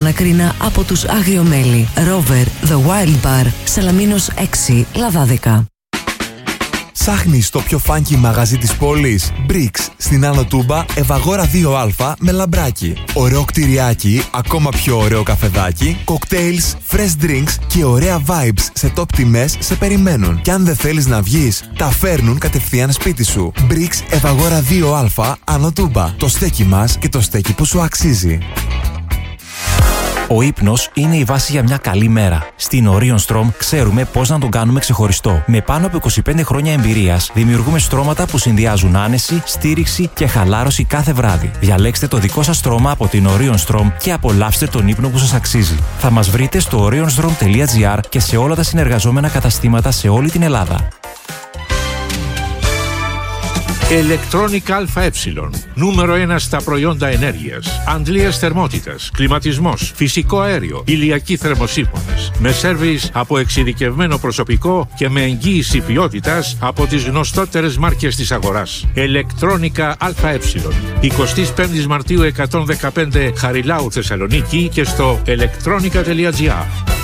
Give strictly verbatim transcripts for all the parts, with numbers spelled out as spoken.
δακρύνα από τους Αγριομέλη. Rover The Wild Bar, Σαλαμίνος έξι, Λαδάδικα. Ψάχνεις το πιο φάνκι μαγαζί της πόλης? Bricks, στην Άνω Τούμπα, Ευαγόρα δύο Α με λαμπράκι. Ωραίο κτηριάκι, ακόμα πιο ωραίο καφεδάκι, cocktails, fresh drinks και ωραία vibes σε top τιμές σε περιμένουν. Και αν δεν θέλεις να βγεις, τα φέρνουν κατευθείαν σπίτι σου. Bricks, Ευαγόρα δύο Α, Άνω Τούμπα. Το στέκι μας και το στέκι που σου αξίζει. Ο ύπνος είναι η βάση για μια καλή μέρα. Στην Orion Strom ξέρουμε πώς να τον κάνουμε ξεχωριστό. Με πάνω από είκοσι πέντε χρόνια εμπειρίας, δημιουργούμε στρώματα που συνδυάζουν άνεση, στήριξη και χαλάρωση κάθε βράδυ. Διαλέξτε το δικό σας στρώμα από την Orion Strom και απολαύστε τον ύπνο που σας αξίζει. Θα μας βρείτε στο orion strom τελεία gr και σε όλα τα συνεργαζόμενα καταστήματα σε όλη την Ελλάδα. Electronic ΑΕ. Νούμερο ένα στα προϊόντα ενέργειας. Αντλίας θερμότητας, κλιματισμός, φυσικό αέριο, ηλιακοί θερμοσύφωνες. Με σέρβις από εξειδικευμένο προσωπικό και με εγγύηση ποιότητας από τις γνωστότερες μάρκες της αγοράς. Electronica ΑΕ. εικοστή πέμπτη Μαρτίου εκατόν δεκαπέντε Χαριλάου Θεσσαλονίκη και στο electronica τελεία gr.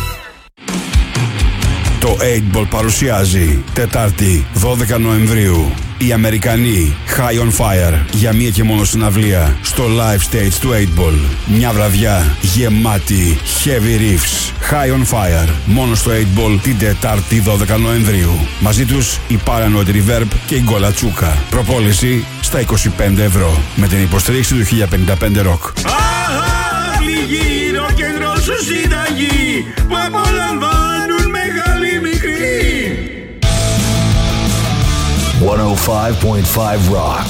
Το οκτώ Ball παρουσιάζει Τετάρτη δώδεκα Νοεμβρίου οι Αμερικανοί High on Fire για μία και μόνο συναυλία στο live stage του οκτώ Ball. Μια βραδιά γεμάτη heavy riffs. High on Fire μόνο στο οκτώ Ball την Τετάρτη δώδεκα Νοεμβρίου. Μαζί τους η Paranoid Reverb και η Γκολατσούκα. Προπόληση στα είκοσι πέντε ευρώ με την υποστήριξη του χίλια πενήντα πέντε Rock. Γύρω κέντρο σου συνταγή που απολαμβάνουν μεγάλη μικρή. εκατόν πέντε κόμμα πέντε Rock.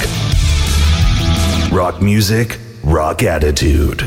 Rock music, rock attitude.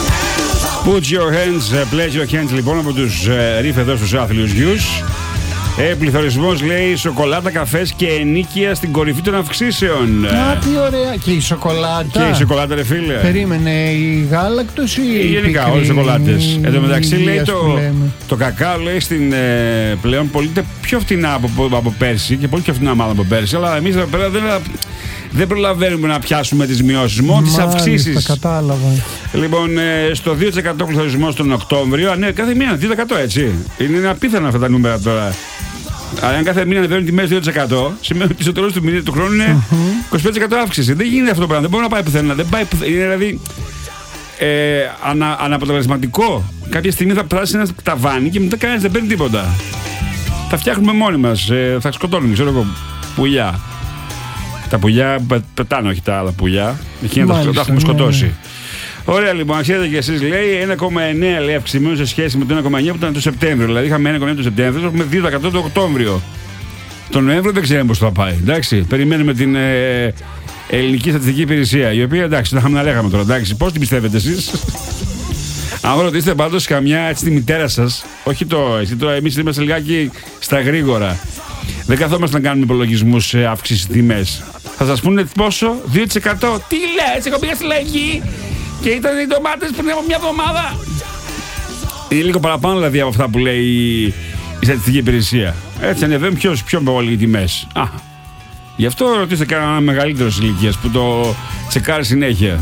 Put your hands, pledge your hands λοιπόν από τους Riff εδώ στους άθλιους γιους. Ε, πληθωρισμός, λέει, σοκολάτα, καφές και ενοίκια στην κορυφή των αυξήσεων. Α, τι ωραία. Και η σοκολάτα. Και η σοκολάτα, ρε φίλε. Περίμενε, η γάλακτος ή η γενικά, όλες οι σοκολάτες. Εν τω μεταξύ, λέει, το, το κακάο, λέει, στην, ε, πλέον πωλείται πιο φτηνά από, από πέρσι και πολύ πιο φτηνά μάλλον από πέρσι. Αλλά εμείς εδώ πέρα δεν, δεν προλαβαίνουμε να πιάσουμε τις μειώσεις, μόνο τις αυξήσεις. Κατάλαβα. Λοιπόν, ε, στο δύο τοις εκατό πληθωρισμός τον Οκτώβριο, α, ναι, κάθε μήνα δύο τοις εκατό, έτσι. Είναι απίθανα αυτά τα νούμερα τώρα. Αλλά αν κάθε μήνα ανεβαίνουν τιμές δύο τοις εκατό, σημαίνει ότι στο τέλος του μήνα του χρόνου είναι mm-hmm. είκοσι πέντε τοις εκατό αύξηση. Δεν γίνεται αυτό το πράγμα. Δεν μπορεί να πάει πουθενά. Δεν πάει πουθενά. Είναι δηλαδή ε, ανα, αναποτελεσματικό. Κάποια στιγμή θα περάσει ένα ταβάνι και μετά κανένας δεν παίρνει τίποτα. Τα φτιάχνουμε μόνοι μας. Ε, θα σκοτώνουμε, ξέρω εγώ, πουλιά. Τα πουλιά πετάνε, όχι τα άλλα πουλιά. Εκείνα τα, τα έχουμε σκοτώσει. Ναι, ναι. Ωραία, λοιπόν, ξέρετε και εσείς, λέει, ένα κόμμα εννέα λέει αυξημένο σε σχέση με το ένα κόμμα εννέα που ήταν το Σεπτέμβριο. Δηλαδή είχαμε ένα κόμμα εννέα το Σεπτέμβριο, έχουμε δύο τοις εκατό το Οκτώβριο. Τον Νοέμβριο δεν ξέρουμε πώς θα πάει. Εντάξει, περιμένουμε την ε, ελληνική στατιστική υπηρεσία, η οποία, εντάξει, τα είχαμε να λέγαμε τώρα. Εντάξει, πώς την πιστεύετε εσείς? Αν ρωτήσετε πάντως καμιά έτσι τη μητέρα σας, όχι το εσύ, τώρα εμείς είμαστε λιγάκι στα γρήγορα. Δεν καθόμαστε να κάνουμε υπολογισμούς σε αύξηση τιμές. Θα σας πούνε πόσο, δύο τοις εκατό. Τι λες, εγώ πήγα στη λαϊκή και ήταν οι ντομάτες πριν από μια εβδομάδα. Είναι λίγο παραπάνω δηλαδή από αυτά που λέει η, η στατιστική υπηρεσία. Έτσι ανεβαίνουν πιο, πιο πολύ οι τιμές. Α, γι' αυτό ρωτήστε κανένα μεγαλύτερο ηλικίας που το τσεκάρει συνέχεια.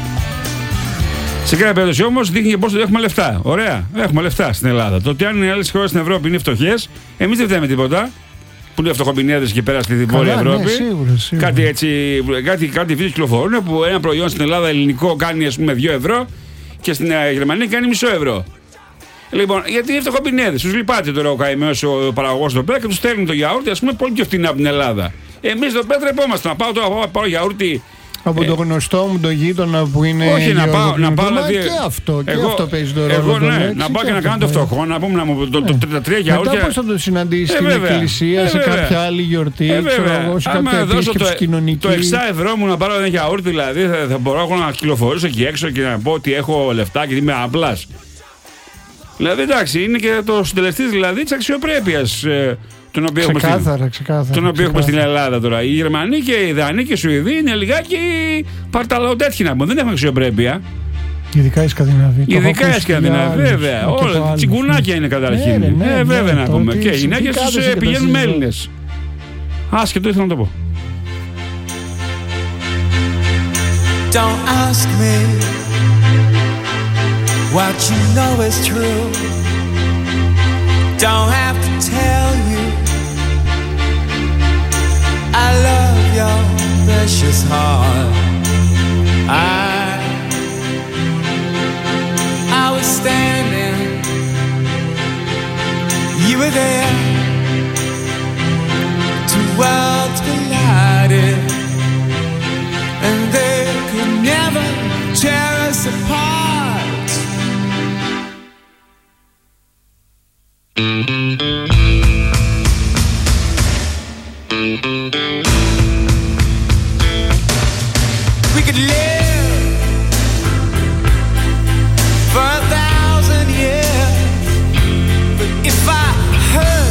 Σε κάθε περίπτωση όμως δείχνει και πώς έχουμε λεφτά. Ωραία, έχουμε λεφτά στην Ελλάδα. Το ότι αν οι άλλες χώρες στην Ευρώπη είναι φτωχές, εμείς δεν φταίμε τίποτα. Που είναι φτωχομπινέδες και πέρα στη Βόρεια Ευρώπη. Ναι, σίγουρα, σίγουρα. Κάτι έτσι, κάτι, κάτι βίντεο κυκλοφορούν που ένα προϊόν στην Ελλάδα ελληνικό κάνει, ας πούμε, δύο ευρώ και στην Γερμανία κάνει μισό ευρώ. Λοιπόν, γιατί είναι φτωχομπινέδες. Τους λυπάται τώρα ο καημένος ο παραγωγός εδώ πέρα και τους στέλνουν το γιαούρτι, ας πούμε, πολύ πιο φτηνά από την Ελλάδα. Εμείς εδώ πέρα τρεπόμαστε να πάω τώρα πάω, πάω γιαούρτι. Από ε, το γνωστό μου το γείτονα που είναι. Όχι, να πάω, να πάω δηλαδή, και αυτό, και εγώ, αυτό παίζει το ρόλο. Εγώ, ναι, λέξη, να πάω και, και να κάνω το φτωχό, να πούμε να μου το, ναι. το, το, τρία γιαούρτια. Μετά πώς θα το συναντήσεις ε, στην βέβαια, εκκλησία, ε, σε κάποια άλλη γιορτή, ε, ξέρω εγώ, σε κάποια επίσκεψη κοινωνική. Το έξι ευρώ μου να πάρω ένα γιαούρτι, δηλαδή θα, θα μπορώ να κυκλοφορήσω εκεί έξω και να πω ότι έχω λεφτά και είμαι απλάς. Δηλαδή εντάξει, είναι και το συντελεστής δηλαδή της αξιοπρέπειας. Ε, τον οποίο ξεκάθαρα, έχουμε στην, ξεκάθαρα, τον οποίο έχουμε στην ξεκάθαρα. Ελλάδα τώρα. Οι Γερμανοί και οι Δανείοι και οι Σουηδοί είναι λιγάκι παρταλαοτέτχοι να πούμε. Δεν έχουν αξιοπρέπεια. Ειδικά οι Σκανδιναβοί. Ειδικά οι Σκανδιναβοί, βέβαια. Όλα τσιγκουνάκια είναι καταρχήν. Ναι, ναι, ε, βέβαια ναι, να πούμε. Και οι γυναίκες τους ε, πηγαίνουν με Έλληνες. Άσχετο ήθελα να το πω. Don't ask me what you know is true. Don't have to tell you I love your precious heart. I I was standing, you were there. Two worlds collided, and they could never tear us apart. We could live for a thousand years, but if I hurt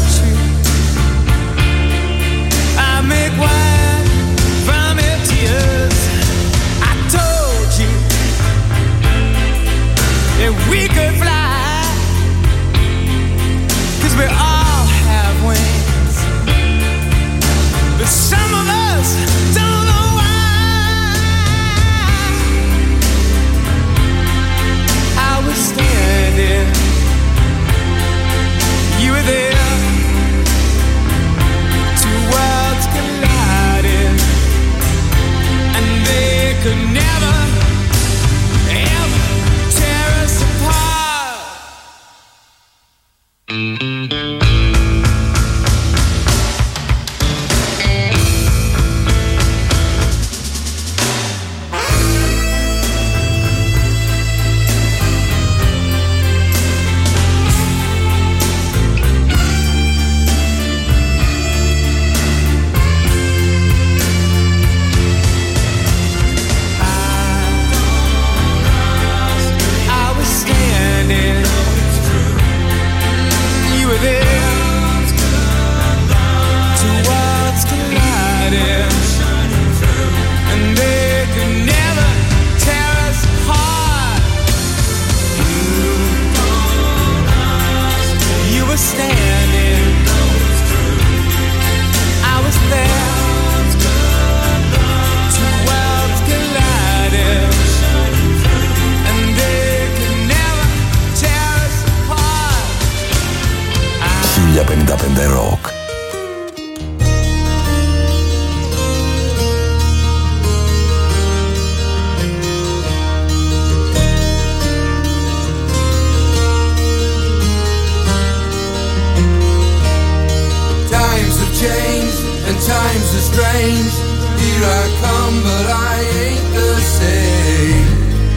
changed and times are strange. Here I come, but I ain't the same.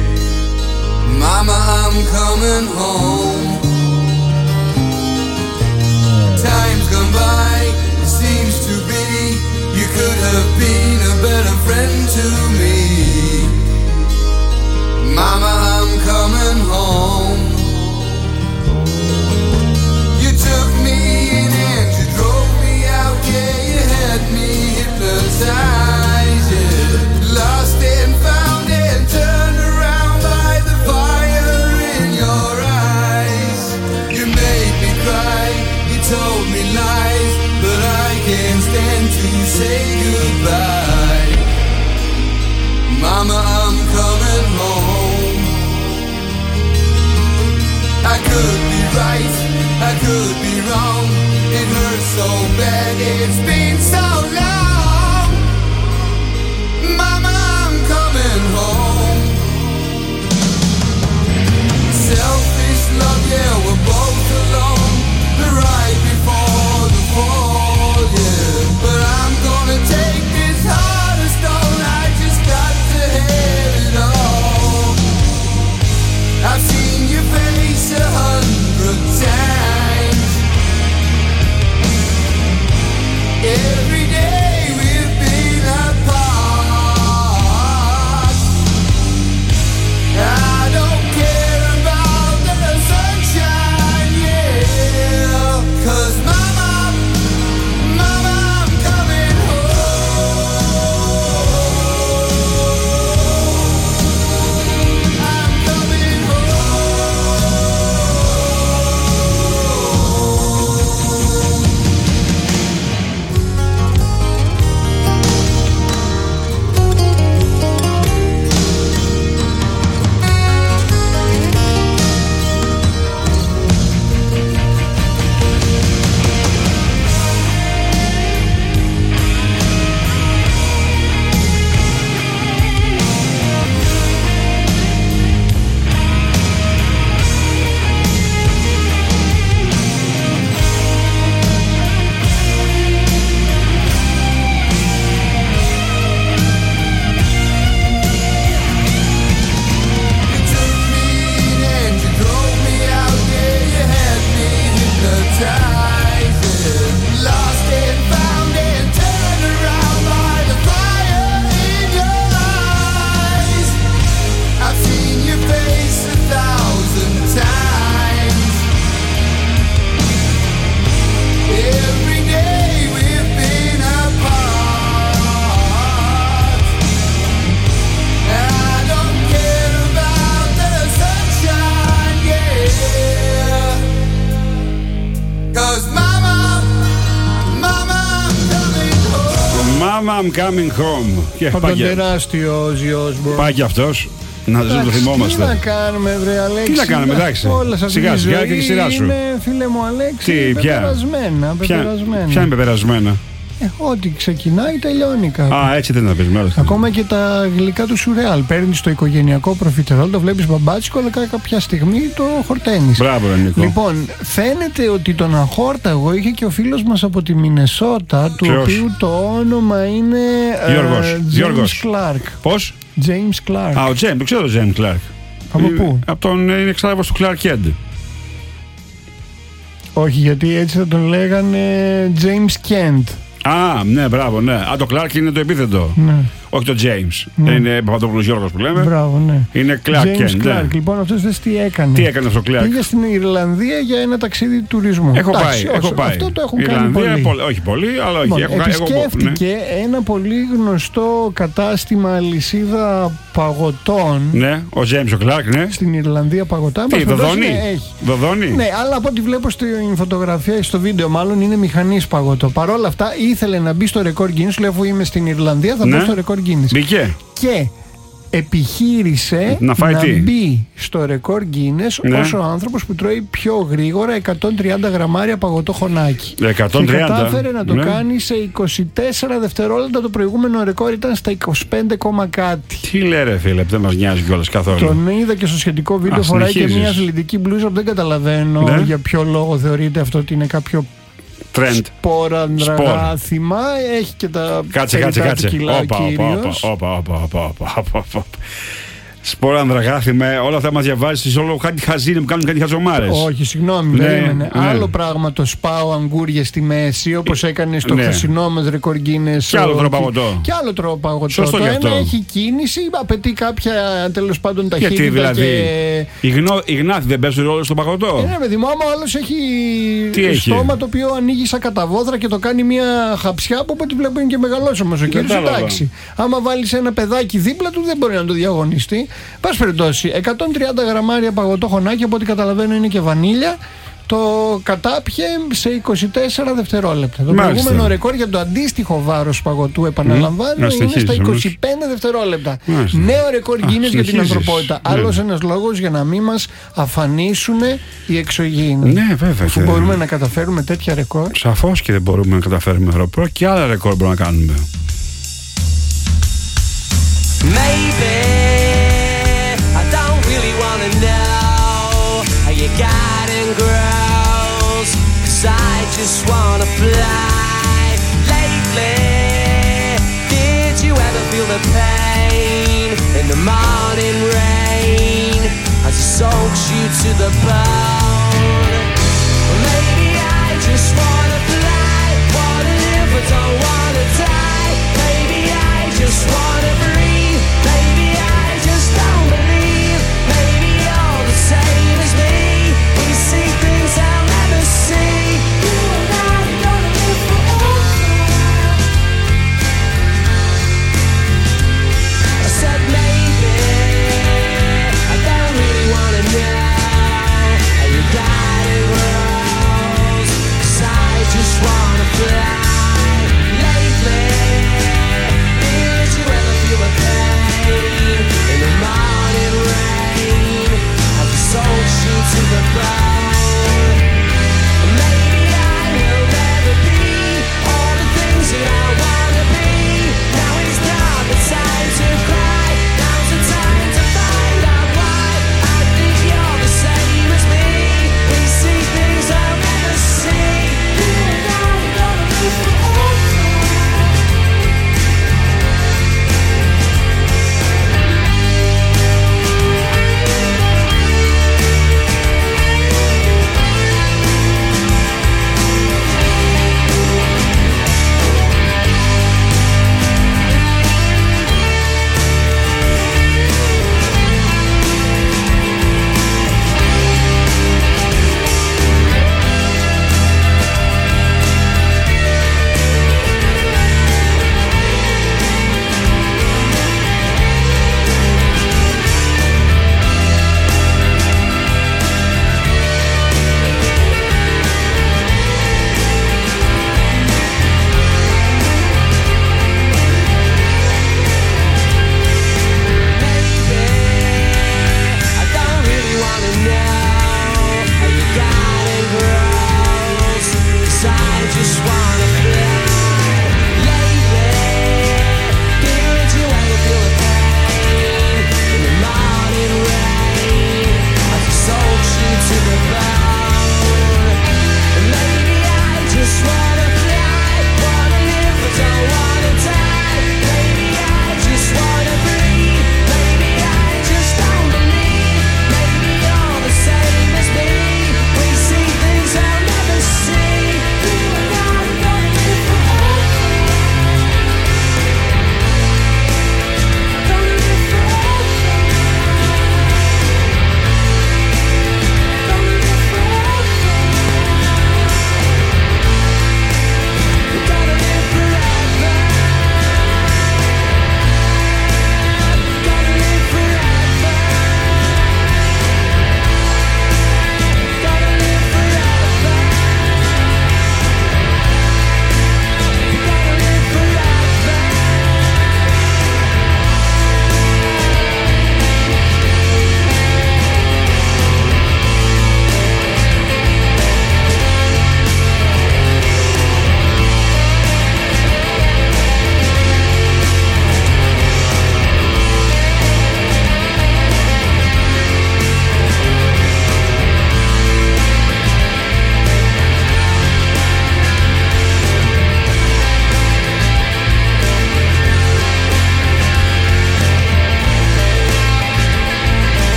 Mama, I'm coming home. Time's gone by, it seems to be. You could have been a better friend to me. Mama, I'm coming home. You took me in and you drove me out. Yeah, you had me hypnotized. Yeah, lost and found and turned around by the fire in your eyes. You made me cry, you told me lies, but I can't stand to say goodbye. Mama, I'm coming home. I could be right, I could be wrong. It hurts so bad, it's been so long. Mama, I'm coming home. Selfish love, yeah, we're both alone. The right before the fall, yeah. But I'm gonna take this heart of stone. I just got to have it all. I've seen your face a hundred times. Every day we've been apart. I don't care about the sunshine, yeah. 'Cause mama, mama, I'm coming home. I'm coming I'm coming home. Και από τον τεράστιο Ozzy Osbourne. Πάει και αυτός. Να ζούμε, το θυμόμαστε. Τι να κάνουμε, βρε Αλέξη. Τι να κάνουμε, εντάξει. Σιγά σιγά και τη σειρά σου. Είναι, φίλε μου Αλέξη, τι, πεπερασμένα. Ποια, ποια είναι πεπερασμένα. Ε, ό,τι ξεκινάει τελειώνει κάπου. Α, έτσι δεν θα πεις μάλλον. Ακόμα και τα γλυκά του σουρεάλ. Παίρνεις το οικογενειακό προφιτερόλ, το βλέπεις μπαμπάτσικο, αλλά κάποια στιγμή το χορταίνεις. Μπράβο, Νίκο. Λοιπόν, φαίνεται ότι τον αχόρταγο είχε και ο φίλος μας από τη Μινεσότα, του Ποιος? οποίου το όνομα είναι Γιώργος. ε, James Γιώργος. Clark. Πώς? James Clark. Α, ο James, το ξέρω τον James Clark. Από πού? Από τον είναι εξάραβος του Clark Kent. Όχι, γιατί έτσι θα τον λέγανε James Kent. Α, ναι, μπράβο, ναι. Α, το Clark είναι το επίθετο. Ναι. Όχι το James. Ναι. Δεν είναι Παπαδόπουλος Γιώργος που λέμε. Μπράβο, ναι. Είναι Clark James Kent. Clark. Ναι. Λοιπόν, αυτός δες τι έκανε. Τι έκανε αυτό ο Clark? Πήγε στην Ιρλανδία για ένα ταξίδι τουρισμού. Έχω Εντάξει, πάει, έχω όσο, πάει. Αυτό το έχουν Ιρλανδία, κάνει πολύ. Όχι πολύ, αλλά όχι. Λοιπόν, έχω, επισκέφτηκε έχω, ναι. ένα πολύ γνωστό κατάστημα αλυσίδα παγωτών. Ναι, ο James ο Clark, ναι. Στην Ιρλανδία παγωτά. Τι, Δοδόνη. Έχει. Δοδόνη. Ναι, αλλά από ό,τι βλέπω στην φωτογραφία, στο βίντεο μάλλον, είναι μηχανής παγωτό. Παρ' όλα αυτά ήθελε να μπει στο ρεκόρ Guinness. Λέει, αφού είμαι στην Ιρλανδία, θα ναι. μπω στο ρεκόρ Guinness. Μπήκε. Και επιχείρησε να, φάει να τι? μπει στο ρεκόρ Guinness, ναι, ως ο άνθρωπος που τρώει πιο γρήγορα εκατόν τριάντα γραμμάρια παγωτό χωνάκι. εκατόν τριάντα. Και κατάφερε να το ναι. κάνει σε είκοσι τέσσερα δευτερόλεπτα. Το προηγούμενο ρεκόρ ήταν στα είκοσι πέντε, κάτι. Τι λέει ρε φίλε, δεν μας νοιάζει κιόλας καθόλου. Τον είδα και στο σχετικό βίντεο. Α, φοράει συνεχίζεις. Και μια αθλητική μπλούζα που δεν καταλαβαίνω, ναι, για ποιο λόγο θεωρείται αυτό ότι είναι κάποιο Trend. Σπορανδραγάθημα. Έχει και τα Κάτσε, κάτσε, κάτσε. κιλά ο κύριος. Όπα, όπα, όπα, όπα. Σπόρα, ανδραγάθημα, όλα αυτά μας διαβάζεις, όλο κάτι χαζίνι που κάνουν κάτι χαζομάρες. Όχι, συγγνώμη, ναι, περίμενε. Ναι. Άλλο πράγμα το σπάω αγκούρια στη μέση, όπως έκανε στο ναι. χθεσινό μας ρεκόρ Guinness. Και άλλο τρόπο παγωτό. Και άλλο τρόπο παγωτό. Σωστό το και ένα αυτό. έχει κίνηση, απαιτεί κάποια τέλος πάντων ταχύτητα. Γιατί δηλαδή. Και... Οι, γνώ, οι γνάθοι δεν παίζουν ρόλο στο παγωτό. Ε, ναι, παιδί μου, άμα ο άλλος έχει Τι έχει? στόμα το οποίο ανοίγει σαν καταβόδρα και το κάνει μια χαψιά που από ό,τι βλέπω είναι και μεγαλόσωμος ο κύριος. Εντάξει. Άμα βάλεις ένα παιδάκι δίπλα του δεν μπορεί να το διαγωνιστεί. Πας περιπτώσει. εκατόν τριάντα γραμμάρια παγωτό χωνάκι, από ό,τι καταλαβαίνω είναι και βανίλια. Το κατάπιε σε είκοσι τέσσερα δευτερόλεπτα. Το Μάλιστα. προηγούμενο ρεκόρ για το αντίστοιχο βάρος παγωτού, επαναλαμβάνω, mm. είναι στα είκοσι πέντε δευτερόλεπτα. Μάλιστα. Νέο ρεκόρ Guinness για την συνεχίζεις. ανθρωπότητα. Ναι. Άλλος ένας λόγος για να μην μας αφανίσουν οι εξωγήινοι. Ναι, βέβαια. Αφού και... μπορούμε να καταφέρουμε τέτοια ρεκόρ. Σαφώς και δεν μπορούμε να καταφέρουμε ρεκόρ και άλλα ρεκόρ μπορούμε να κάνουμε. Maybe I don't really wanna know how your garden grows, 'cause I just wanna fly. Lately, did you ever feel the pain in the morning rain as it soaks you to the bone? Well, maybe I just wanna fly. Wanna live but don't wanna die. Maybe I just wanna breathe. Maybe I just don't believe. Maybe you're the same as me. We see things I'll never see. You and I are gonna live forever. I said maybe I don't really wanna know how you got it grows, 'cause I just wanna fly.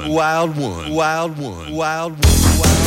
wild one, wild one, wild one, wild one.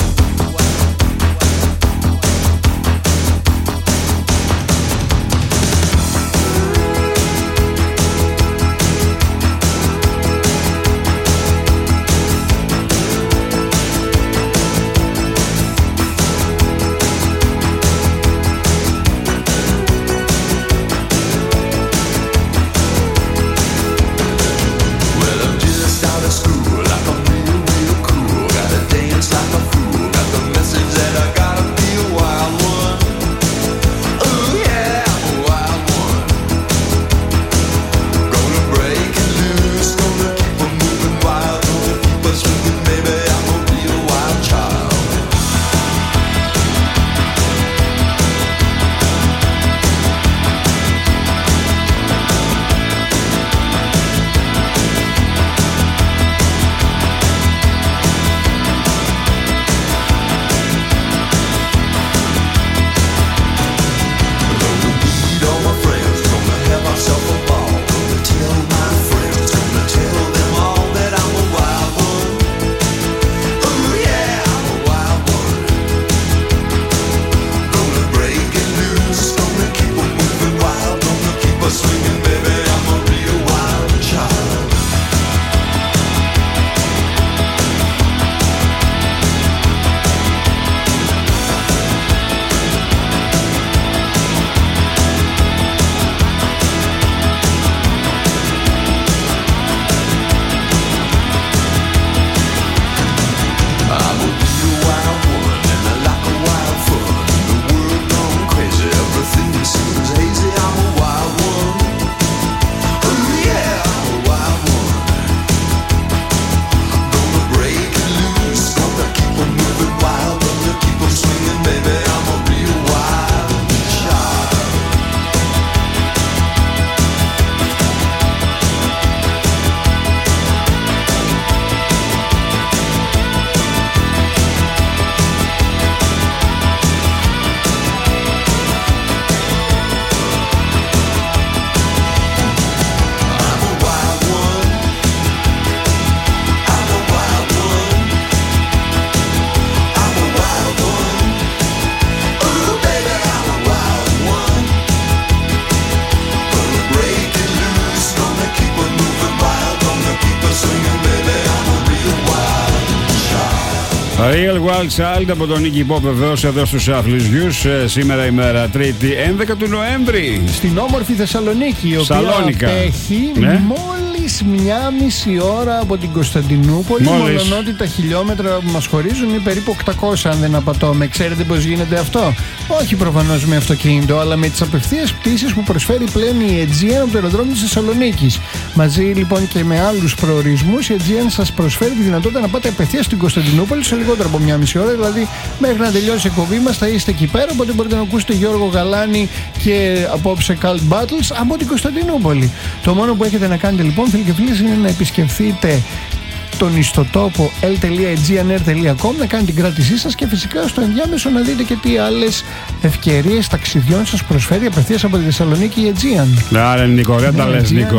Real Wild Child από τον Iggy Pop, βεβαίως εδώ στους Αθλητικούς. Σήμερα ημέρα Τρίτη έντεκα του Νοέμβρη. Στην όμορφη Θεσσαλονίκη, η οποία Σαλόνικα. απέχει Ναι. μόλις μια μισή ώρα από την Κωνσταντινούπολη. Μόλις. Μόλον ότι τα χιλιόμετρα που μας χωρίζουν είναι περίπου οκτακόσια, αν δεν απατώμε. Ξέρετε πώς γίνεται αυτό? Όχι προφανώς με αυτοκίνητο, αλλά με τις απευθείας πτήσεις που προσφέρει πλέον η Aegean από το αεροδρόμιο της Θεσσαλονίκης. Μαζί λοιπόν και με άλλους προορισμούς, η Aegean σας προσφέρει τη δυνατότητα να πάτε απευθείας στην Κωνσταντινούπολη σε λιγότερο από μια μισή ώρα. Δηλαδή, μέχρι να τελειώσει η εκπομπή μας θα είστε εκεί πέρα. Οπότε μπορείτε να ακούσετε Γιώργο Γαλάνη και απόψε Cult Battles από την Κωνσταντινούπολη. Το μόνο που έχετε να κάνετε λοιπόν, φίλοι και φίλες, είναι να επισκεφθείτε τον ιστοτόπο ελ τελεία αιτζίαν έι αρ τελεία κομ, να κάνετε την κράτησή σας και φυσικά στο ενδιάμεσο να δείτε και τι άλλες ευκαιρίες ταξιδιών σας προσφέρει απευθείας από τη Θεσσαλονίκη η Aegean. Άρα Νίκο, ωραία τα λες Νίκο.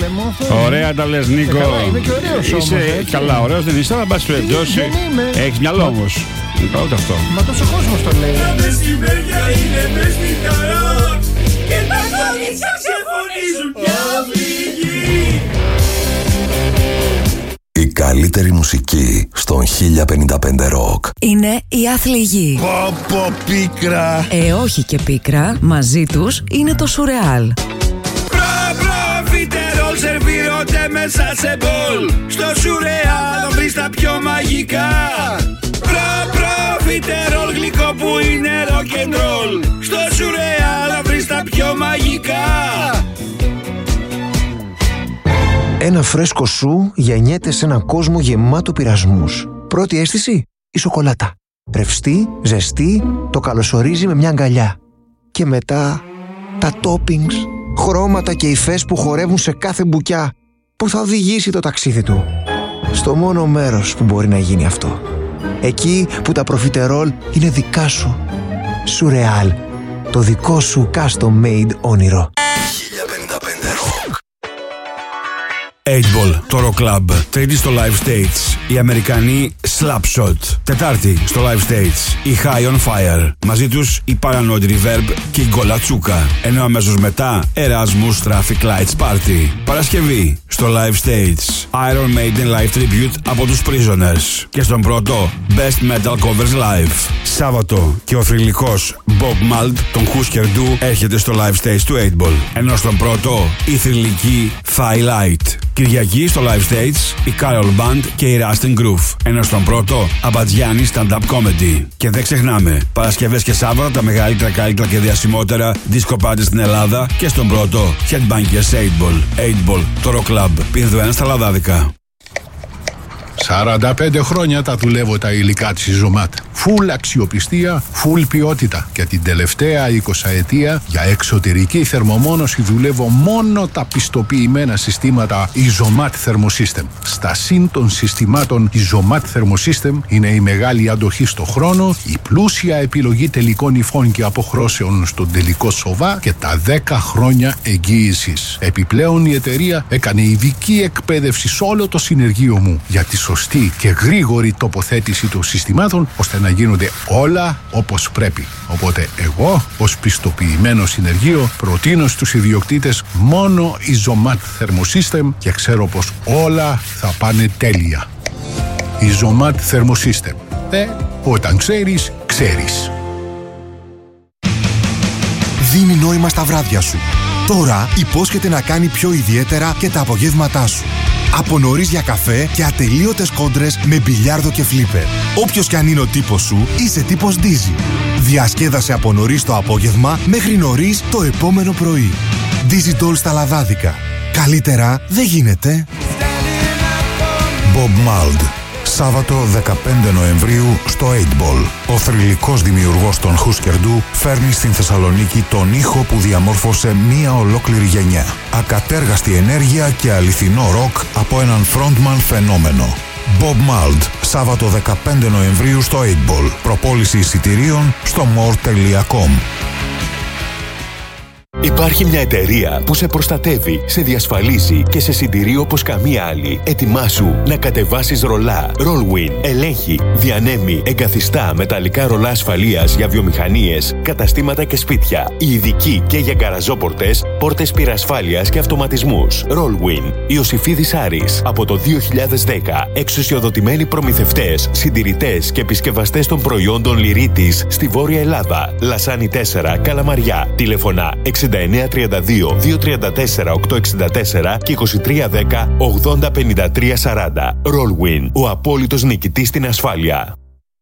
Ωραία τα λες Νίκο. Καλά, είμαι και ωραίος όμως. Είσαι καλά, ωραίος δεν είσαι, αλλά μπας περιπτώσει. Δεν είμαι. Έχεις μυαλό όμως. Ούτε αυτό. Μα τόσο κόσμος το λέει. Τα μεσημέρια είναι μες στην χαρά και τα κορίτσια ξεφωνίζουν πια φύγει. Η καλύτερη μουσική στον χίλια πενήντα πέντε Rock. Είναι η Αθληγή. Πω πω πίκρα. Ε, όχι και πίκρα. Μαζί τους είναι το Σουρεάλ. Προφιτερόλ σερβίρονται μέσα σε μπολ. Στο Σουρεάλ θα βρεις τα πιο μαγικά. Προφιτερόλ γλυκό που είναι rock and roll. Στο Σουρεάλ θα βρεις τα πιο μαγικά. Ένα φρέσκο σου γεννιέται σε έναν κόσμο γεμάτο πειρασμούς. Πρώτη αίσθηση, η σοκολάτα. Ρευστή, ζεστή, το καλωσορίζει με μια αγκαλιά. Και μετά, τα toppings, χρώματα και υφές που χορεύουν σε κάθε μπουκιά, που θα οδηγήσει το ταξίδι του στο μόνο μέρος που μπορεί να γίνει αυτό. Εκεί που τα προφιτερόλ είναι δικά σου. Σουρεάλ, το δικό σου custom made όνειρο. χίλια πενήντα πέντε Rock. οκτώ Ball, το Rock Club. Τρίτη στο Live States, οι Αμερικανοί Slapshot. Τετάρτη στο Live States, οι High on Fire. Μαζί τους η Paranoid Reverb και η Γκολατσούκα. Ενώ αμέσως μετά Erasmus Traffic Lights Party. Παρασκευή στο Live States, Iron Maiden Live Tribute από τους Prisoners. Και στον πρώτο Best Metal Covers Live. Σάββατο και ο θρυλικός Bob Mould, τον Husker Du, έρχεται στο Live Stage του οκτώ Ball. Ενώ στον πρώτο η θρυλική Thigh Light. Κυριακή στο Live Stage η Carol Band και η Rust and Groove. Ενώ στον πρώτο Αμπατζιάννη Stand Up Comedy. Και δεν ξεχνάμε, Παρασκευές και Σάββατα τα μεγαλύτερα, καλύτερα και διασημότερα disco party στην Ελλάδα. Και στον πρώτο Headbangers οκτώ Ball. οκτώ Ball, το Rock Club. Πίνδο ένα στα λαδάδικα. σαράντα πέντε χρόνια τα δουλεύω τα υλικά της Ιζωμάτ. Φουλ αξιοπιστία, φουλ ποιότητα. Και την τελευταία εικοσαετία για εξωτερική θερμομόνωση δουλεύω μόνο τα πιστοποιημένα συστήματα Ιζωμάτ Thermosystem. Στα συν των συστημάτων Ιζωμάτ Thermosystem είναι η μεγάλη αντοχή στο χρόνο, η πλούσια επιλογή τελικών υφών και αποχρώσεων στον τελικό σοβά και τα δέκα χρόνια εγγύησης. Επιπλέον η εταιρεία έκανε ειδική εκπαίδευση σε όλο το συνεργείο μου για τη σωστή και γρήγορη τοποθέτηση των συστημάτων ώστε να γίνονται όλα όπως πρέπει. Οπότε εγώ ως πιστοποιημένο συνεργείο προτείνω στους ιδιοκτήτες μόνο Ιζωμάτ Thermosystem και ξέρω πως όλα θα πάνε τέλεια. Ιζωμάτ Thermosystem. Ε, όταν ξέρεις, ξέρεις. Δίνει νόημα στα βράδια σου. Τώρα υπόσχεται να κάνει πιο ιδιαίτερα και τα απογεύματά σου. Από νωρίς για καφέ και ατελείωτες κόντρες με μπιλιάρδο και φλίπερ. Όποιος κι αν είναι ο τύπος σου, είσαι τύπος Dizzy. Διασκέδασε από νωρίς το απόγευμα μέχρι νωρίς το επόμενο πρωί. Dizzy Doll στα λαδάδικα. Καλύτερα δεν γίνεται. Bob Mould. Σάββατο δεκαπέντε Νοεμβρίου στο οκτώ Ball. Ο θρυλικός δημιουργός των Husker Du φέρνει στην Θεσσαλονίκη τον ήχο που διαμόρφωσε μία ολόκληρη γενιά. Ακατέργαστη ενέργεια και αληθινό ροκ από έναν frontman φαινόμενο. Bob Mould, Σάββατο δεκαπέντε Νοεμβρίου στο οκτώ Ball. Προπόληση εισιτηρίων στο more τελεία com. Υπάρχει μια εταιρεία που σε προστατεύει, σε διασφαλίζει και σε συντηρεί όπως καμία άλλη. Ετοιμάσου να κατεβάσεις ρολά. Rollwin ελέγχει, διανέμει, εγκαθιστά μεταλλικά ρολά ασφαλείας για βιομηχανίες, καταστήματα και σπίτια. Ειδικοί και για γκαραζόπορτες, πόρτες πυρασφάλειας και αυτοματισμούς. Rollwin, Ιωσηφίδης Άρης. Από το δύο χιλιάδες δέκα, εξουσιοδοτημένοι προμηθευτές, συντηρητές και επισκευαστές των προϊόντων Λυρίτης στη Βόρεια Ελλάδα. Λασάνι τέσσερα, Καλαμαριά. Τηλεφωνά εξήντα εννέα τριάντα δύο διακόσια τριάντα τέσσερα οκτακόσια εξήντα τέσσερα και είκοσι τρία δέκα ογδόντα πενήντα τρία σαράντα. Rollwin, ο απόλυτος νικητής στην ασφάλεια.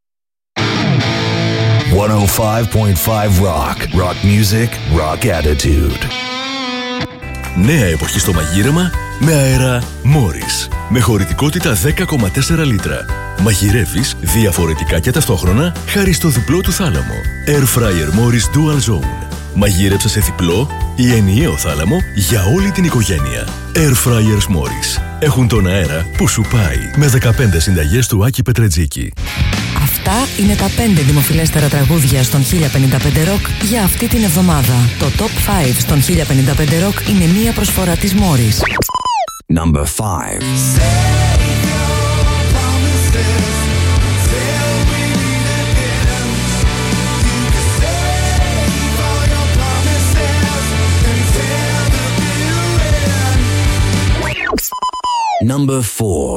εκατόν πέντε κόμμα πέντε Rock. Rock music, rock attitude. Νέα εποχή στο μαγείρεμα με αέρα Morris. Με χωρητικότητα δέκα κόμμα τέσσερα λίτρα. Μαγειρεύεις διαφορετικά και ταυτόχρονα χάρη στο διπλό του θάλαμο. Air Fryer Morris Dual Zone. Μαγείρεψε σε διπλό ή ενιαίο θάλαμο για όλη την οικογένεια. Air Fryers Morris. Έχουν τον αέρα που σου πάει. Με δεκαπέντε συνταγές του Άκη Πετρετζίκη. Αυτά είναι τα πέντε δημοφιλέστερα τραγούδια στον χίλια πενήντα πέντε Rock για αυτή την εβδομάδα. Το Top πέντε στον χίλια πενήντα πέντε Rock είναι μία προσφορά της Morris. Number five. Number four.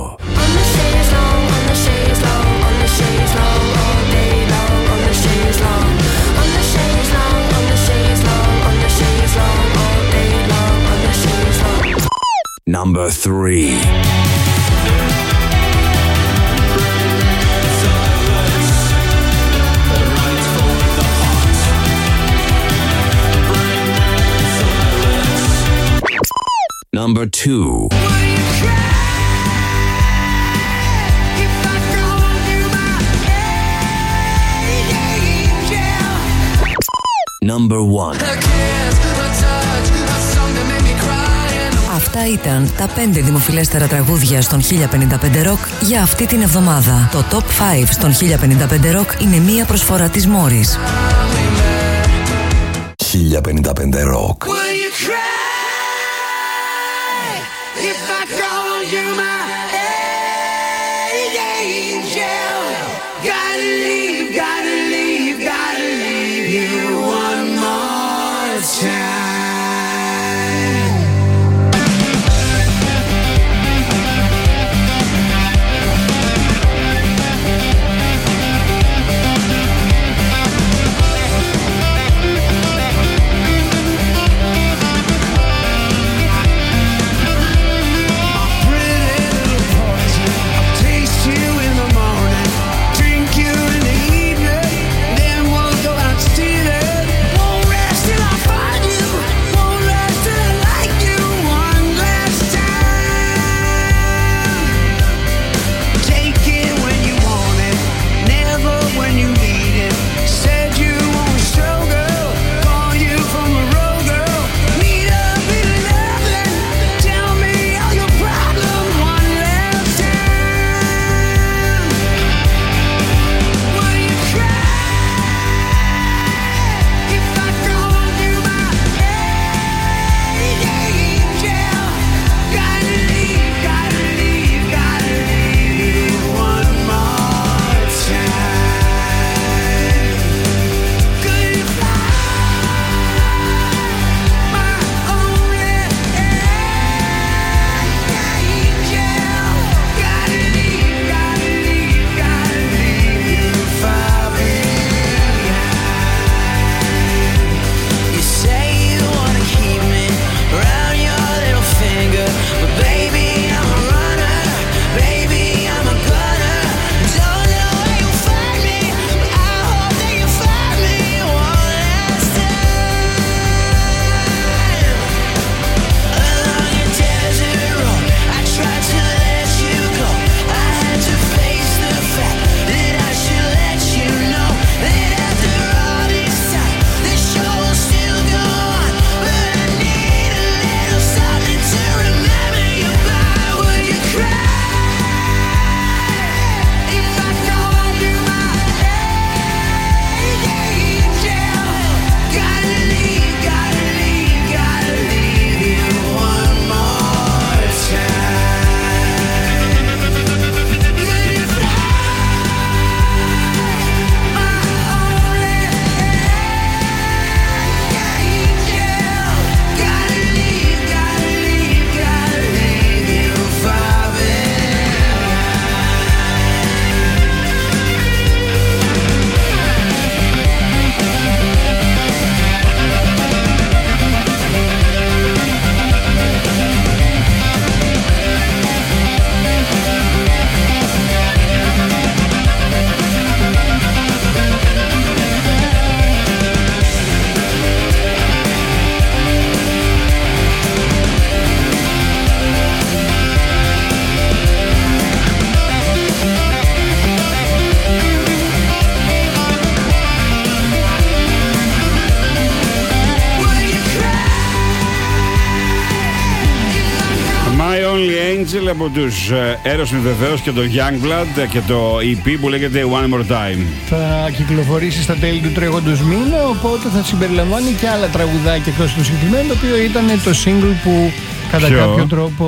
Number three. Number two. Number one. Αυτά ήταν τα πέντε δημοφιλέστερα τραγούδια στον χίλια πενήντα πέντε Rock για αυτή την εβδομάδα. Το Top πέντε στον χίλια πενήντα πέντε Rock είναι μία προσφορά της Morris. χίλια πενήντα πέντε Rock. if I called you my angel? Gotta leave, gotta leave, gotta leave you one more time. Από τους Aerosmith βεβαίως και το Youngblood και το ι πι που λέγεται One More Time. Θα κυκλοφορήσει στα τέλη του τρέχοντος μήνα, οπότε θα συμπεριλαμβάνει και άλλα τραγουδάκια εκτός του συγκεκριμένου, το οποίο ήταν το single που κατά Ποιο? κάποιο τρόπο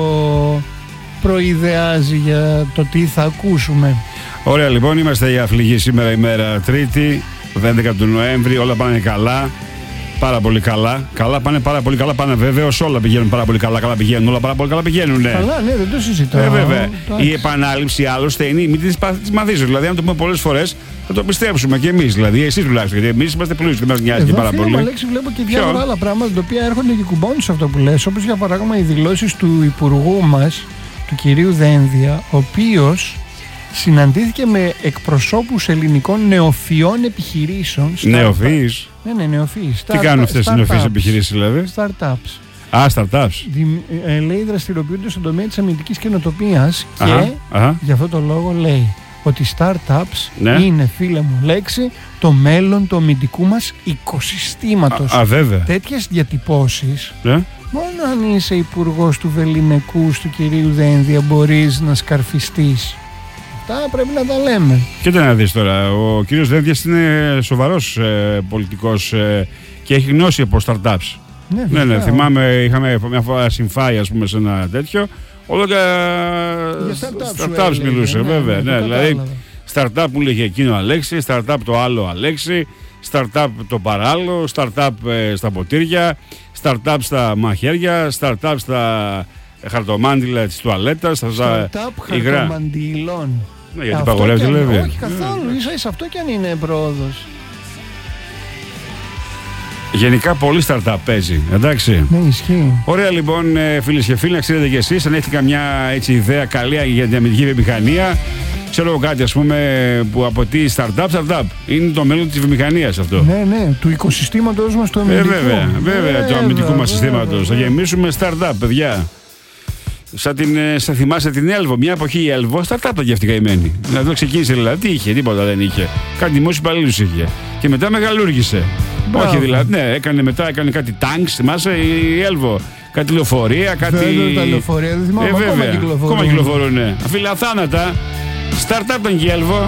προειδεάζει για το τι θα ακούσουμε. Ωραία, λοιπόν, είμαστε η Αφληγή σήμερα ημέρα Τρίτη, έντεκα του Νοέμβρη, όλα πάνε καλά. Πάρα πολύ καλά. Καλά πάνε, πάρα πολύ καλά πάνε. Βέβαιο, όλα πηγαίνουν πάρα πολύ καλά. Καλά πηγαίνουν, όλα πάρα πολύ καλά πηγαίνουν. Ναι. Καλά, ναι, δεν το συζητάω. Ε, βέβαια. Η επανάληψη άλλωστε είναι η μύτη τη μαθήσεω. Δηλαδή, αν το πούμε πολλές φορές, θα το πιστέψουμε κι εμείς. Δηλαδή, εσείς τουλάχιστον. Γιατί εμείς είμαστε πλούσιοι και μας νοιάζει και πάρα πολύ. Εδώ, Αλέξη, βλέπω και διάφορα άλλα πράγματα τα οποία έρχονται και κουμπώνουν σε αυτό που λες. Όπως για παράδειγμα οι δηλώσεις του υπουργού μας, του κυρίου Δένδια, ο οποίος συναντήθηκε με εκπροσώπους ελληνικών νεοφυών επιχειρήσεων. Νεοφυείς. Ναι, ναι, νεοφυείς. Τι κάνουν αυτές οι νεοφυείς επιχειρήσεις, δηλαδή? Startups. Α, startups. Δη, ε, λέει δραστηριοποιούνται στον τομέα της αμυντικής καινοτομίας και αχα, αχα. για αυτό το λόγο λέει ότι startups ναι. είναι, φίλε μου, λέξη, το μέλλον του αμυντικού μας οικοσυστήματος. Α, α, βέβαια. Τέτοιες διατυπώσεις, ναι. μόνο αν είσαι υπουργός του Βεληνικούς του κυρίου Δένδια μπορείς να σκαρφιστείς. Αυτά πρέπει να τα λέμε. Κοίτα να δεις τώρα, ο κύριος Δένδιας είναι σοβαρός ε, πολιτικός ε, και έχει γνώση από startups. Ναι, ναι, ναι, θυμάμαι, είχαμε μια φορά συμφάει, ας πούμε, σε ένα τέτοιο. Όλο και startups μιλούσε, ναι, βέβαια. Ναι, ναι, δηλαδή, startup που λέγε εκείνο ο Αλέξη, startup το άλλο Αλέξη, startup το παράλληλο, startup ε, στα ποτήρια, startup στα μαχαίρια, startup στα χαρτομάντιλα της τουαλέτας, στα startup χαρτομαντιλών. Ναι, γιατί παγορεύεται, δηλαδή. Όχι καθόλου, ίσα ίσα αυτό κι αν είναι πρόοδος. Γενικά πολύ startup παίζει, εντάξει. Ναι, ισχύει. Ωραία, λοιπόν, φίλες και φίλοι, να ξέρετε κι εσείς, αν έχετε καμιά έτσι, ιδέα καλή για την αμυντική βιομηχανία, ξέρω εγώ κάτι, ας πούμε, που αποτεί startup, startup. Είναι το μέλλον της βιομηχανίας αυτό. Ναι, ναι, του οικοσυστήματος μας, του αμυντικού. Ε, βέβαια, βέβαια, ε, του αμυντικού μας συστήματος. Θα γεμίσουμε startup, παιδιά. Σαν την, σαν θυμάσαι την Έλβο, μια εποχή η Έλβο, startup ήταν και αυτή καημένη. Δηλαδή ξεκίνησε, δηλαδή, τι είχε, τίποτα δεν είχε. Κάτι δημόσιους υπαλλήλους είχε. Και μετά μεγαλούργησε. Μπράβο. Όχι δηλαδή, ναι, έκανε μετά έκανε κάτι τάγκς, θυμάσαι η Έλβο. Κάτι λεωφορεία, κάτι. Βέβαια, τα λεωφορεία, δεν θυμάμαι, ε, βέβαια, ακόμα κυκλοφορούν. Ακόμα κυκλοφορούν, ναι. Αφιλαθάνατα. Startup ήταν και η Έλβο.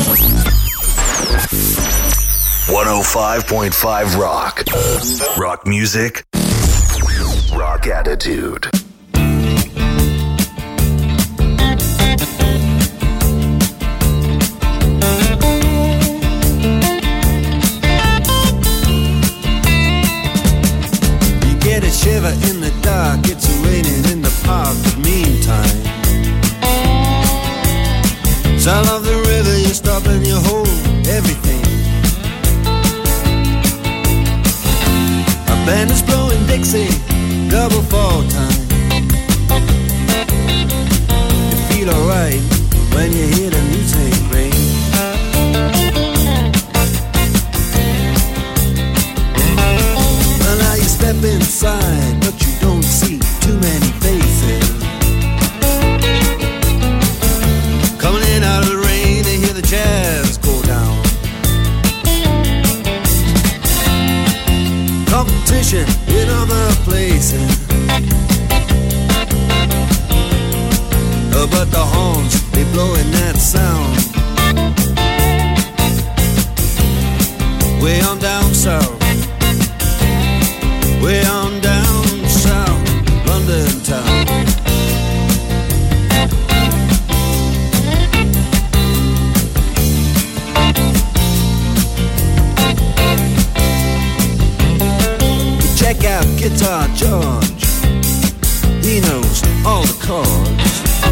one oh five point five Rock. Rock music. Rock attitude. You get a shiver in the dark, it's raining in the park, but meantime sound of the river, you stop and you hold everything. A band is blowing Dixie, double fall time. You feel alright when you hear the music ring. Well, now you step inside, but you don't see too many faces. Coming in out of the rain, they hear the jazz go down. Competition in other places, uh, but the horns, they blowing that sound. Way on down south, way on down south, London town. Check out Guitar George, he knows all the chords.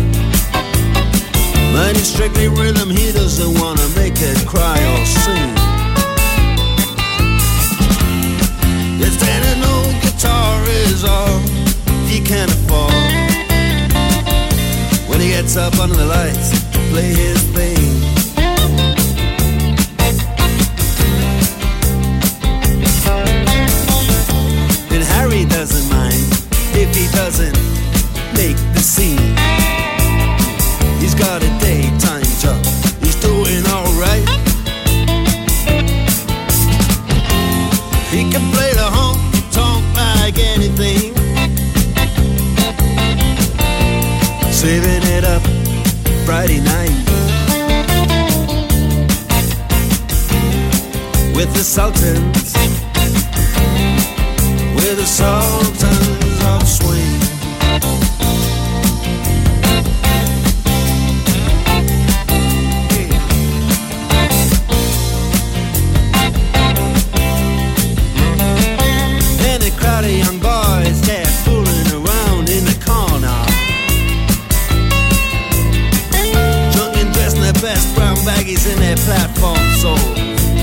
But it's strictly rhythm, he doesn't want to make it cry or sing. If any old guitar is all he can afford, when he gets up under the lights to play his thing. Harry doesn't mind if he doesn't make the scene. He's got a daytime job, he's doing alright. He can play the honky-tonk like anything, saving it up Friday night with the Sultans, with the Sultans of Swing. And a crowd of young boys, they're fooling around in the corner, drunk and dressed in their best brown baggies in their platform soles.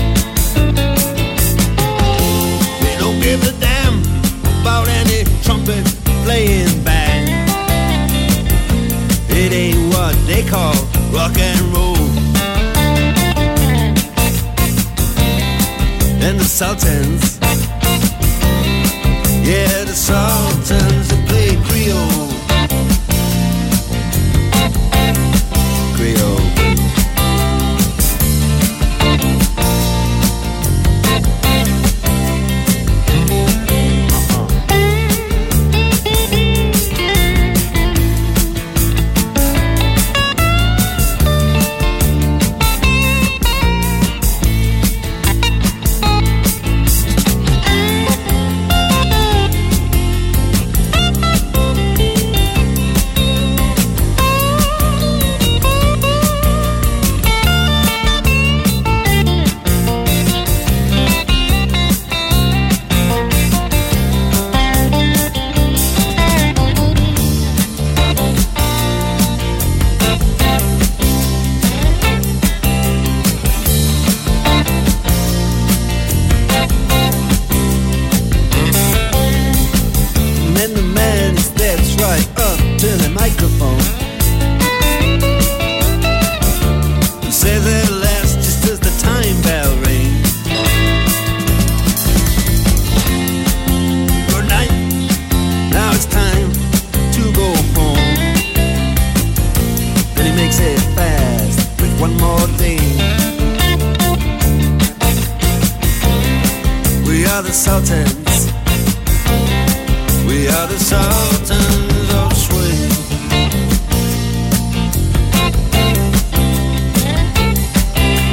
They don't give a damn about any trumpet playing band. It ain't what they call rock and roll. And the Sultans, yeah, the Sultans, they play Creole. Creole. are the Sultans. We are the Sultans of Swing.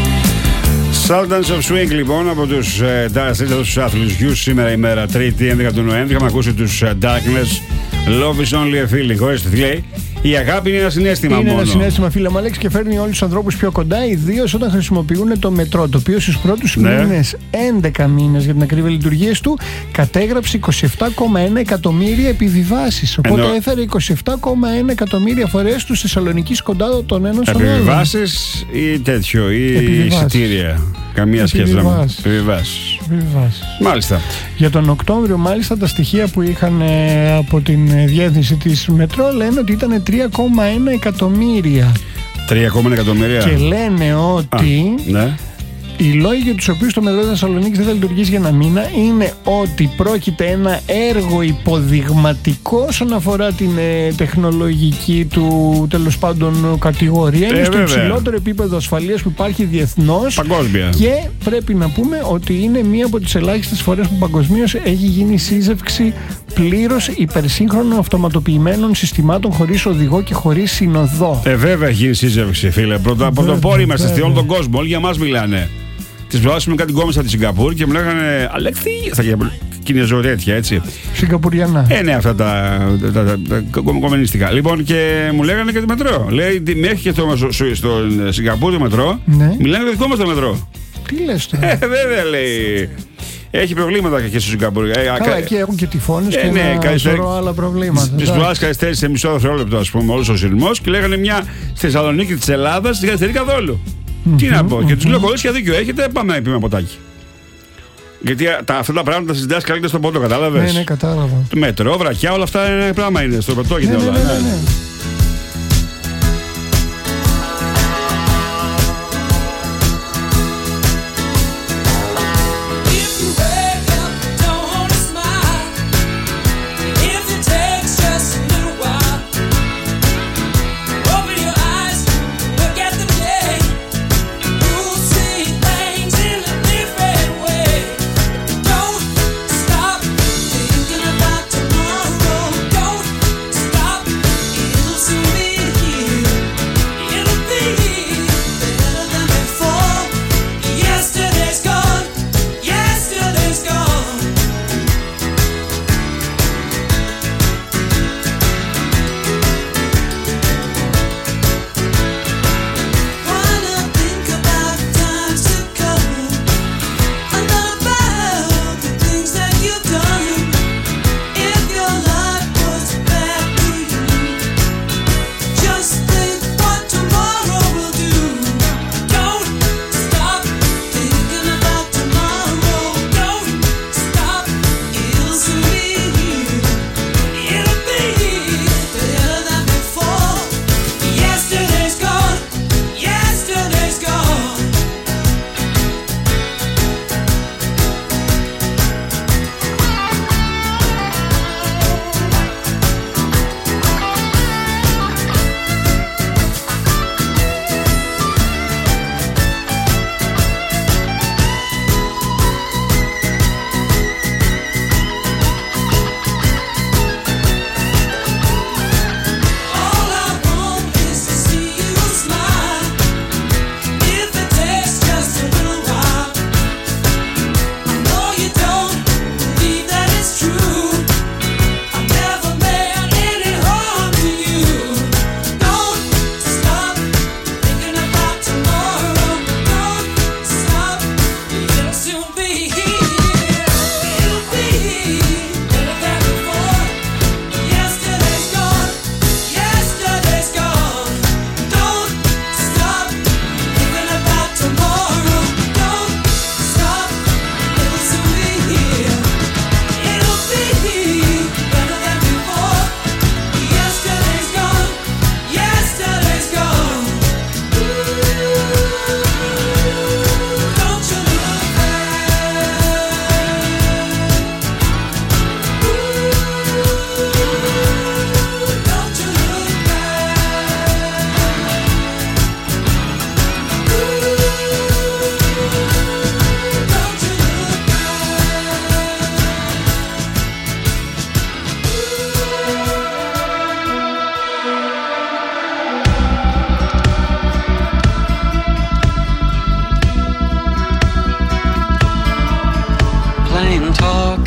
Sultans of Swing λοιπόν από τους uh, τους Athletes Youth σήμερα ημέρα Τρίτη έντεκα του Νοέμβρη. Είχαμε ακούσει τους uh, Darkness, Love is only a feeling. Χωρίς τι λέει. Η αγάπη είναι ένα συναίσθημα είναι μόνο. Είναι ένα συναίσθημα, φίλε μου Αλέξη, και φέρνει όλους τους ανθρώπους πιο κοντά, ιδίως όταν χρησιμοποιούν το μετρό, το οποίο στους πρώτους ναι. μήνες, έντεκα μήνες για την ακρίβεια λειτουργίες του, κατέγραψε είκοσι επτά κόμμα ένα εκατομμύρια επιβιβάσεις. Οπότε Ενώ... έφερε είκοσι επτά κόμμα ένα εκατομμύρια φορές τους Θεσσαλονικής κοντά τον έναν στον άλλον. Επιβιβάσεις ή τέτοιο, ή εισιτήρια. Καμία σχέση με επιβιβάσεις. Μάλιστα. Για τον Οκτώβριο, μάλιστα, τα στοιχεία που είχαν ε, από την διεύθυνση της Μετρό λένε ότι ήταν τρία κόμμα ένα εκατομμύρια. τρία κόμμα ένα εκατομμύρια. Και λένε ότι. Α, ναι. Οι λόγοι για τους οποίους το μετρό της Θεσσαλονίκης δεν θα λειτουργήσει για ένα μήνα είναι ότι πρόκειται ένα έργο υποδειγματικό όσον αφορά την ε, τεχνολογική του, τέλος πάντων, κατηγορία. Ε, είναι στο υψηλότερο επίπεδο ασφαλείας που υπάρχει διεθνώς. Παγκόσμια. Και πρέπει να πούμε ότι είναι μία από τις ελάχιστες φορές που παγκοσμίως έχει γίνει σύζευξη πλήρως υπερσύγχρονων αυτοματοποιημένων συστημάτων χωρίς οδηγό και χωρίς συνοδό. Ε, βέβαια έχει γίνει σύζευξη, φίλε. Πρωτοπόροι είμαστε σε όλο τον κόσμο. Όλοι για μας μιλάνε. Τις προάσουμε κάτι κόμμες από τη Σιγκαπούρ και μου λέγανε Αλέξη, θα κινέζω τέτοια, έτσι. Σιγκαπουριανά. Ε, ναι, αυτά τα, τα, τα, τα, τα κομμενιστικά. Λοιπόν, και μου λέγανε και το μετρό. Λέει, μέχρι και στο, στο, στο Σιγκαπούρ το μετρό, ναι. Μιλάνε το δικό μας το μετρό. Τι λες τώρα. Ε, βέβαια, λέει. Έχει προβλήματα και στο Σιγκαπούρ. Καλά, εκεί έχουν και τυφώνες ε, και ναι, ένα σωρό άλλα προβλήματα. Τις προάλλες καθυστέρησε σε μισό δευτερόλεπτο, ας πούμε, όλος ο σειρμός και λέγανε μια στη Θεσσαλονίκη της Ελλάδας δεν καθυστερεί καθόλου. Mm-hmm, Τι να πω, mm-hmm. Και τους λέω χωρίς και δίκιο έχετε, πάμε να πιούμε ποτάκι. Γιατί τα, αυτά τα πράγματα τα συζητάς καλύτερα στον πόντο, κατάλαβες. Ναι, ναι, κατάλαβα. Το μετρό, βρακιά, όλα αυτά είναι πράγμα είναι. Στο πετώ γίνεται ναι, όλα. Ναι, ναι, ναι.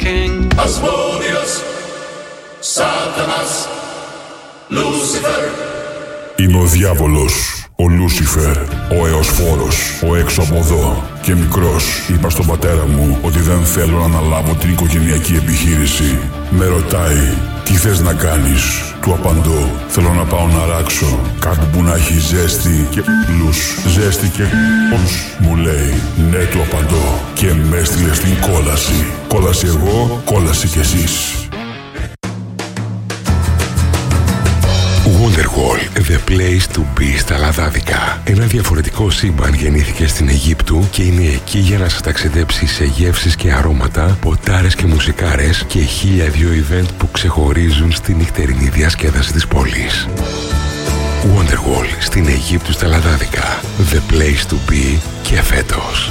king. Asmodeus, Satanas, Lucifer. Είμαι ο διάβολος, ο Λούσιφερ, ο Εωσφόρος, ο έξω από εδώ. Και μικρός είπα στον πατέρα μου ότι δεν θέλω να αναλάβω την οικογενειακή επιχείρηση. Με ρωτάει, τι θες να κάνεις? Του απαντώ, θέλω να πάω να ράξω κάπου που να έχει ζέστη και λους. Ζέστη και λους, μου λέει. Ναι, του απαντώ. Και με έστειλε στην κόλαση. Κόλαση εγώ, κόλαση κι εσείς. Wonderwall, the place to be στα Λαδάδικα. Ένα διαφορετικό σύμπαν γεννήθηκε στην Αιγύπτου και είναι εκεί για να σας ταξιδέψει σε γεύσεις και αρώματα, ποτάρες και μουσικάρες και χίλια δύο event που ξεχωρίζουν στη νυχτερινή διασκέδαση της πόλης. Wonderwall στην Αιγύπτου στα Λαδάδικα. The place to be και φέτος.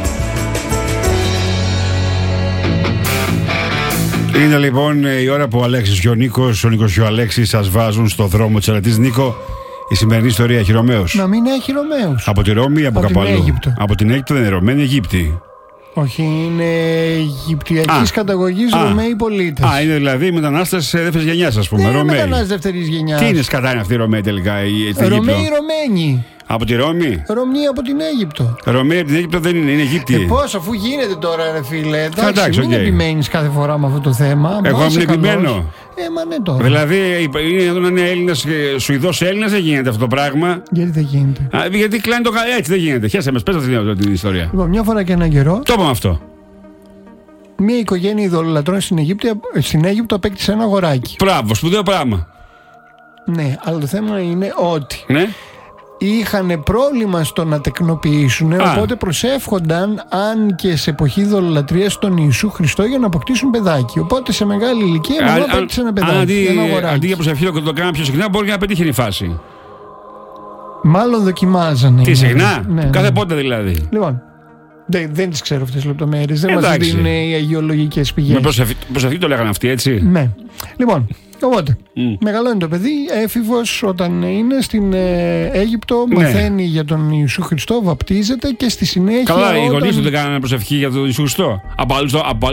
Είναι λοιπόν η ώρα που ο Αλέξης και ο Νίκος, ο Νίκος και ο Αλέξης σας βάζουν στο δρόμο της Ελατής. Νίκο, η σημερινή ιστορία έχει Ρωμαίους. Να μην έχει Ρωμαίους. Από τη Ρώμη ή από, από κάπου αλλού? Αίγυπτο. Από την Αίγυπτο δεν είναι Ρωμαίοι, είναι Αιγύπτιοι. Όχι, είναι Αιγυπτιακής καταγωγής Ρωμαίοι πολίτες. Α, είναι δηλαδή μετανάστες δεύτερης γενιάς, ας πούμε. Δεν είναι Ρωμαίοι. μετανάστες δεύτερης γενιάς. Τι είναι σκατά είναι αυτοί οι Ρωμαίοι τελικά, στην Αίγυπτο? Ρωμαίοι Ρωμένοι. Από τη Ρώμη. Ρωμαίοι από την Αίγυπτο. Ρωμαίοι από την Αίγυπτο δεν είναι, είναι Αιγύπτιοι. Ε, πώς, αφού γίνεται τώρα, ρε φίλε. Εντάξει, Εντάξει, μην okay. επιμένεις κάθε φορά με αυτό το θέμα. Εγώ ήμουν επιμένω. Ε, μα ναι τώρα. Δηλαδή, είναι εδώ να είναι Έλληνας, Σουηδός Έλληνας, δεν γίνεται αυτό το πράγμα. Γιατί δεν γίνεται? Α, γιατί κλείνει το κα... Έτσι δεν γίνεται. Χαίρεσαι με, πες αυτή την ιστορία. Λοιπόν, μια φορά και έναν καιρό. Το είπαμε αυτό. Μια οικογένεια ειδωλολατρών στην Αιγύπτο, στην Αίγυπτο απέκτησε ένα αγοράκι. Μπράβο, σπουδαίο πράγμα. Ναι, αλλά το θέμα είναι ότι. Ναι. Είχαν πρόβλημα στο να τεκνοποιήσουν, Α. οπότε προσεύχονταν, αν και σε εποχή ειδωλολατρίας, τον Ιησού Χριστό για να αποκτήσουν παιδάκι. Οπότε σε μεγάλη ηλικία εγώ απέκτησε ένα παιδάκι. Αντί, ένα αγοράκι. αντί για προσευχή το κάνω πιο συχνά, μπορεί να πετύχει η φάση. Μάλλον δοκιμάζανε. Τι συχνά, ναι, ναι. κάθε πότε δηλαδή. Λοιπόν, δεν, δεν τις ξέρω αυτές τις λεπτομέρειες. Δεν μας Εντάξει. δίνουν οι αγιολογικές πηγές. Με προσευχή, προσευχή το λέγανε αυτοί, έτσι. Ναι. Λοιπόν, οπότε, mm. μεγαλώνει το παιδί, έφηβος όταν είναι στην ε, Αίγυπτο, Ναι. μαθαίνει για τον Ιησού Χριστό, βαπτίζεται και στη συνέχεια. Καλά, οι όταν... γονείς του δεν κάνανε προσευχή για τον Ιησού Χριστό. Από άλλους, από